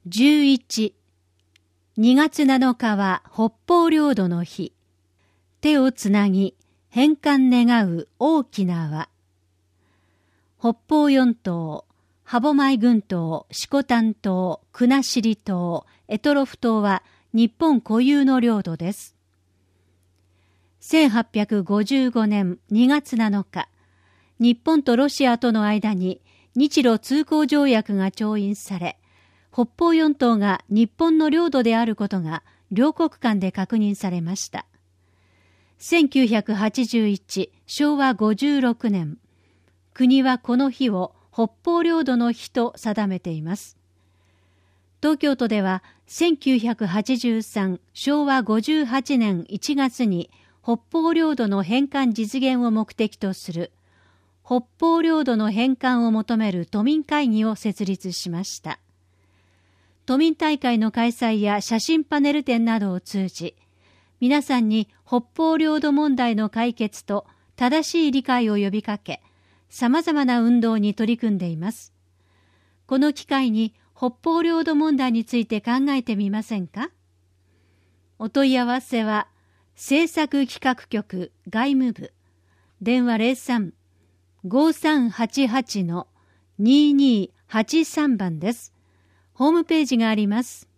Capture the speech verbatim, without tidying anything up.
じゅういち、にがつなのかは北方領土の日。手をつなぎ返還願う大きな輪。北方四島、歯舞群島、色丹島、国後島、択捉島は日本固有の領土です。せんはっぴゃくごじゅうごねんにがつなのか、日本とロシアとの間に日露通航条約が調印され、北方四島が日本の領土であることが両国間で確認されました。せんきゅうひゃくはちじゅういち、しょうわごじゅうろくねん、国はこの日を北方領土の日と定めています。東京都ではせんきゅうひゃくはちじゅうさん、しょうわごじゅうはちねんいちがつに北方領土の返還実現を目的とする北方領土の返還を求める都民会議を設立しました。都民大会の開催や写真パネル展などを通じ、皆さんに北方領土問題の解決と正しい理解を呼びかけ、様々な運動に取り組んでいます。この機会に北方領土問題について考えてみませんか？お問い合わせは、政策企画局外務部、電話 ゼロさん ごさんはちはち にーにーはちさん 番です。ホームページがあります。